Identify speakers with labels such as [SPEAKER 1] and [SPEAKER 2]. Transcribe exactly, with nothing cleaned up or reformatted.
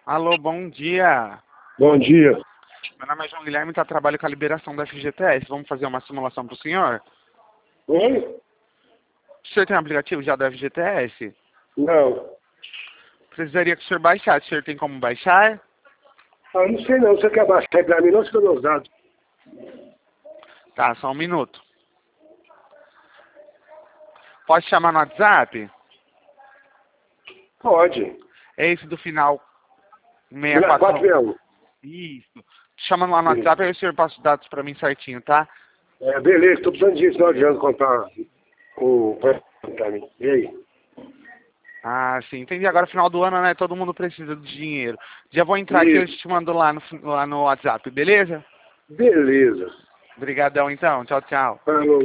[SPEAKER 1] Alô, bom dia.
[SPEAKER 2] Bom dia.
[SPEAKER 1] Meu nome é João Guilherme, tá trabalho com a liberação da F G T S. Vamos fazer uma simulação para o senhor?
[SPEAKER 2] Oi?
[SPEAKER 1] O senhor tem um aplicativo já da F G T S?
[SPEAKER 2] Não.
[SPEAKER 1] Precisaria que o senhor baixasse. O senhor tem como baixar?
[SPEAKER 2] Ah, não sei não. Você quer baixar pra mim? Não, se eu meus dados.
[SPEAKER 1] Tá, só um minuto. Pode chamar no WhatsApp?
[SPEAKER 2] Pode.
[SPEAKER 1] É esse do final seis
[SPEAKER 2] quatro
[SPEAKER 1] quatro.
[SPEAKER 2] sessenta e um.
[SPEAKER 1] Isso. Chama lá no WhatsApp, aí o senhor passa os dados para mim certinho, tá?
[SPEAKER 2] É, beleza. Tô precisando disso. Não adianta comprar o... pra mim. E aí?
[SPEAKER 1] Ah, sim. Entendi. Agora, final do ano, né? Todo mundo precisa de dinheiro. Já vou entrar aqui, eu
[SPEAKER 2] Isso.
[SPEAKER 1] te mando lá no, lá no WhatsApp, beleza?
[SPEAKER 2] Beleza.
[SPEAKER 1] Obrigadão, então. Tchau, tchau.
[SPEAKER 2] Falou.